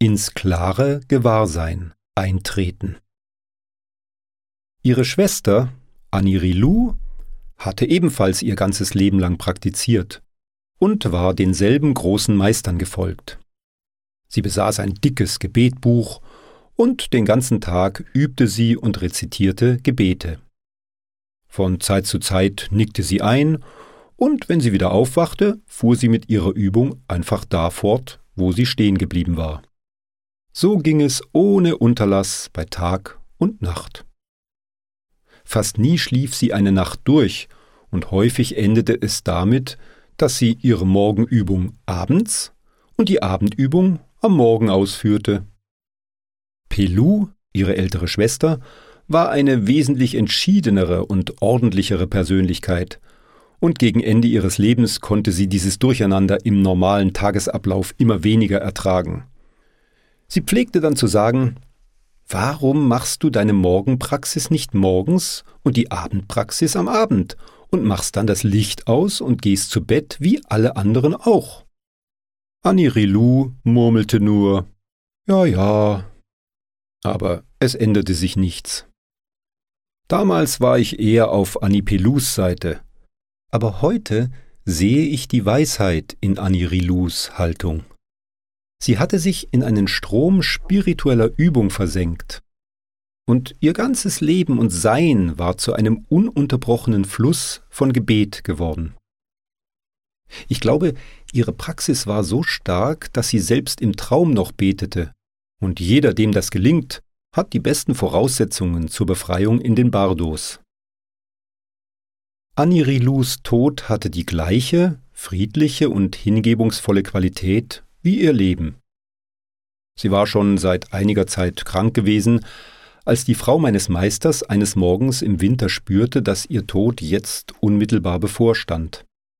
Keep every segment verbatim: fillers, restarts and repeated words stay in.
ins klare Gewahrsein eintreten. Ihre Schwester, Anirilou, hatte ebenfalls ihr ganzes Leben lang praktiziert und war denselben großen Meistern gefolgt. Sie besaß ein dickes Gebetbuch und den ganzen Tag übte sie und rezitierte Gebete. Von Zeit zu Zeit nickte sie ein, und wenn sie wieder aufwachte, fuhr sie mit ihrer Übung einfach da fort, wo sie stehen geblieben war. So ging es ohne Unterlass bei Tag und Nacht. Fast nie schlief sie eine Nacht durch, und häufig endete es damit, dass sie ihre Morgenübung abends und die Abendübung am Morgen ausführte. Pelou, ihre ältere Schwester, war eine wesentlich entschiedenere und ordentlichere Persönlichkeit, und gegen Ende ihres Lebens konnte sie dieses Durcheinander im normalen Tagesablauf immer weniger ertragen. Sie pflegte dann zu sagen: »Warum machst du deine Morgenpraxis nicht morgens und die Abendpraxis am Abend und machst dann das Licht aus und gehst zu Bett wie alle anderen auch?« Anirilou murmelte nur: »Ja, ja.« Aber es änderte sich nichts. Damals war ich eher auf Annie Pelous Seite, aber heute sehe ich die Weisheit in Anirilous Haltung. Sie hatte sich in einen Strom spiritueller Übung versenkt, und ihr ganzes Leben und Sein war zu einem ununterbrochenen Fluss von Gebet geworden. Ich glaube, ihre Praxis war so stark, dass sie selbst im Traum noch betete, und jeder, dem das gelingt, hat die besten Voraussetzungen zur Befreiung in den Bardos. Anirilous Tod hatte die gleiche, friedliche und hingebungsvolle Qualität wie ihr Leben. Sie war schon seit einiger Zeit krank gewesen, als die Frau meines Meisters eines Morgens im Winter spürte, dass ihr Tod jetzt unmittelbar bevorstand.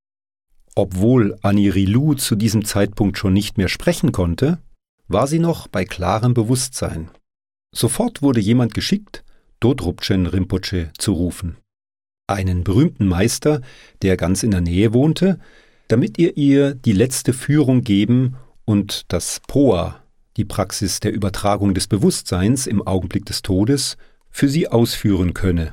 Obwohl Anirilou zu diesem Zeitpunkt schon nicht mehr sprechen konnte, war sie noch bei klarem Bewusstsein. Sofort wurde jemand geschickt, Dodrupchen Rinpoche zu rufen, einen berühmten Meister, der ganz in der Nähe wohnte, damit er ihr die letzte Führung geben und das Poa, die Praxis der Übertragung des Bewusstseins im Augenblick des Todes, für sie ausführen könne.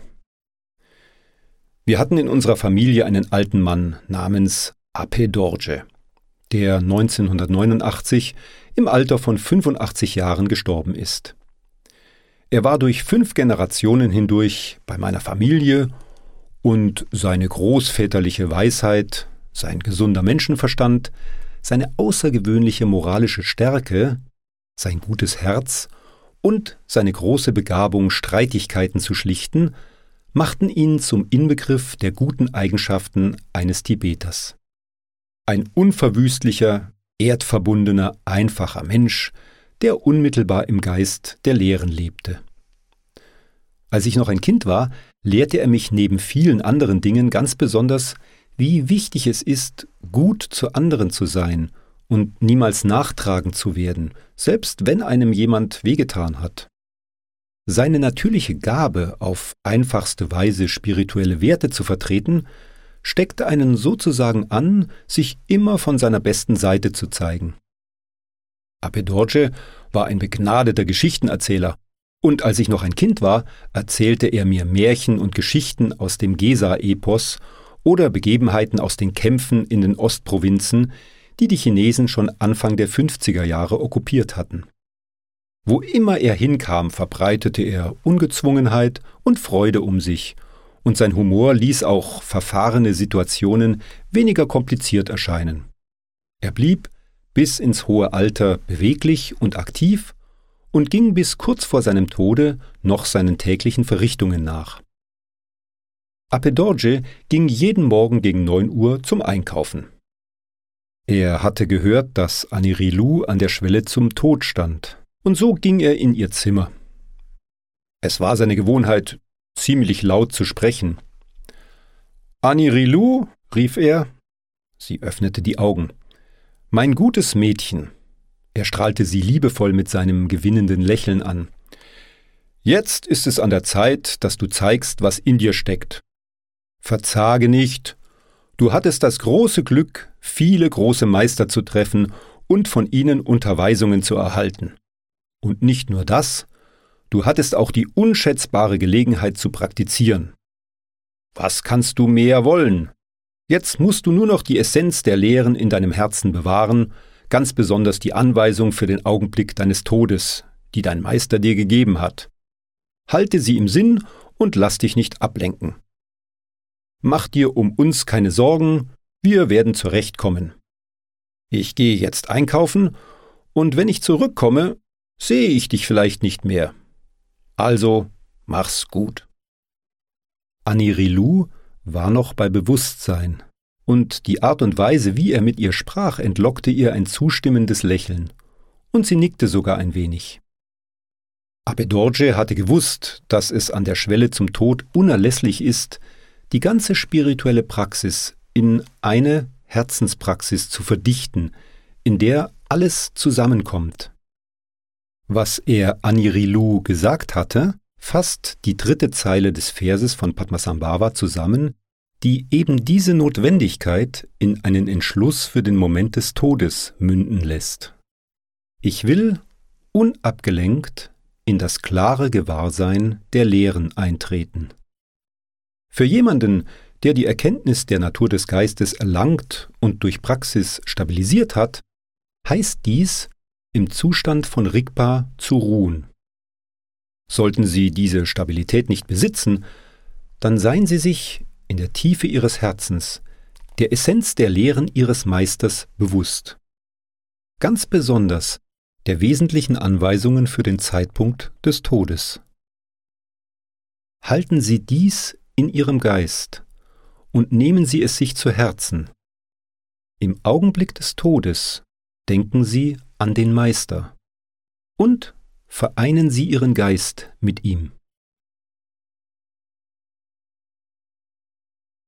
Wir hatten in unserer Familie einen alten Mann namens Ape Dorje, der neunzehnhundertneunundachtzig im Alter von fünfundachtzig Jahren gestorben ist. Er war durch fünf Generationen hindurch bei meiner Familie, und seine großväterliche Weisheit, sein gesunder Menschenverstand, seine außergewöhnliche moralische Stärke, sein gutes Herz und seine große Begabung, Streitigkeiten zu schlichten, machten ihn zum Inbegriff der guten Eigenschaften eines Tibeters. Ein unverwüstlicher, erdverbundener, einfacher Mensch, der unmittelbar im Geist der Lehren lebte. Als ich noch ein Kind war, lehrte er mich neben vielen anderen Dingen ganz besonders, wie wichtig es ist, gut zu anderen zu sein und niemals nachtragend zu werden, selbst wenn einem jemand wehgetan hat. Seine natürliche Gabe, auf einfachste Weise spirituelle Werte zu vertreten, steckte einen sozusagen an, sich immer von seiner besten Seite zu zeigen. Ape Dorje war ein begnadeter Geschichtenerzähler, und als ich noch ein Kind war, erzählte er mir Märchen und Geschichten aus dem Gesa-Epos oder Begebenheiten aus den Kämpfen in den Ostprovinzen, die die Chinesen schon Anfang der fünfziger Jahre okkupiert hatten. Wo immer er hinkam, verbreitete er Ungezwungenheit und Freude um sich, und sein Humor ließ auch verfahrene Situationen weniger kompliziert erscheinen. Er blieb bis ins hohe Alter beweglich und aktiv und ging bis kurz vor seinem Tode noch seinen täglichen Verrichtungen nach. Ape Dorje ging jeden Morgen gegen neun Uhr zum Einkaufen. Er hatte gehört, dass Anirilou an der Schwelle zum Tod stand, und so ging er in ihr Zimmer. Es war seine Gewohnheit, ziemlich laut zu sprechen. »Anirilou«, rief er. Sie öffnete die Augen. »Mein gutes Mädchen«, er strahlte sie liebevoll mit seinem gewinnenden Lächeln an. »Jetzt ist es an der Zeit, dass du zeigst, was in dir steckt. Verzage nicht. Du hattest das große Glück, viele große Meister zu treffen und von ihnen Unterweisungen zu erhalten. Und nicht nur das, du hattest auch die unschätzbare Gelegenheit zu praktizieren. Was kannst du mehr wollen? Jetzt musst du nur noch die Essenz der Lehren in deinem Herzen bewahren, ganz besonders die Anweisung für den Augenblick deines Todes, die dein Meister dir gegeben hat. Halte sie im Sinn und lass dich nicht ablenken. Mach dir um uns keine Sorgen, wir werden zurechtkommen. Ich gehe jetzt einkaufen, und wenn ich zurückkomme, sehe ich dich vielleicht nicht mehr. Also, mach's gut. Anirilou war noch bei Bewusstsein, und die Art und Weise, wie er mit ihr sprach, entlockte ihr ein zustimmendes Lächeln, und sie nickte sogar ein wenig. Abbé Dorje hatte gewusst, dass es an der Schwelle zum Tod unerlässlich ist, die ganze spirituelle Praxis in eine Herzenspraxis zu verdichten, in der alles zusammenkommt. Was er Anirilou gesagt hatte, fasst die dritte Zeile des Verses von Padmasambhava zusammen, die eben diese Notwendigkeit in einen Entschluss für den Moment des Todes münden lässt. Ich will unabgelenkt in das klare Gewahrsein der Lehren eintreten. Für jemanden, der die Erkenntnis der Natur des Geistes erlangt und durch Praxis stabilisiert hat, heißt dies, im Zustand von Rigpa zu ruhen. Sollten Sie diese Stabilität nicht besitzen, dann seien Sie sich in der Tiefe Ihres Herzens der Essenz der Lehren Ihres Meisters bewusst. Ganz besonders der wesentlichen Anweisungen für den Zeitpunkt des Todes. Halten Sie dies in Ihrem Geist und nehmen Sie es sich zu Herzen. Im Augenblick des Todes denken Sie an den Meister und vereinen Sie Ihren Geist mit ihm.